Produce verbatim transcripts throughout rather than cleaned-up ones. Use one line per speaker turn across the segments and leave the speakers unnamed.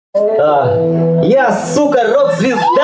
А, я, сука, рок-звезда!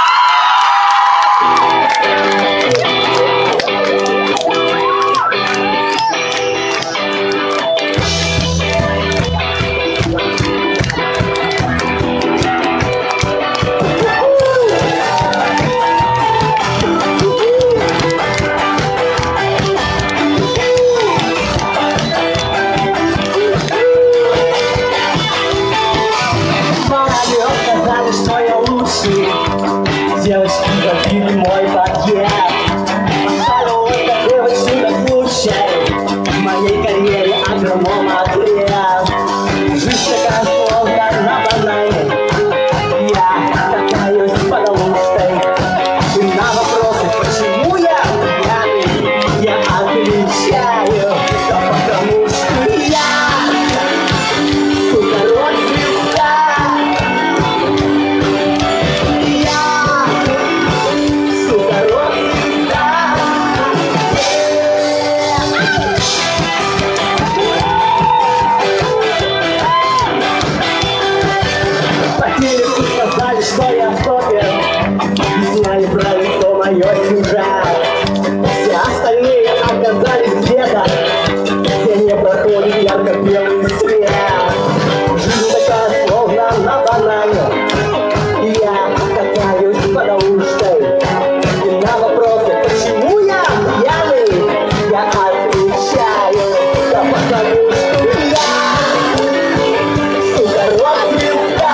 Девочки забили мой пакет. Поставил эта девочка на случай в моей карьере агроном ответ. Жизнь такая сложная на банане. Я катаюсь под лужей. И на вопросы, почему я пьяный, я отвечаю, да потому что я, сука, рок-звезда. Сказали, что я супер, и сняли правильно, что мое сюжет. Все остальные оказались где-то, где не проходит ярко-белый свет. Жизнь такая словно на банане. Я катаюсь под лужей. И на вопросы, почему я пьяный, я отвечаю, да потому что я, сука, рок-звезда.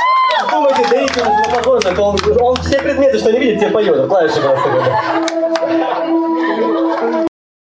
Он, он все предметы, что не видит, те поет, клавиши просто.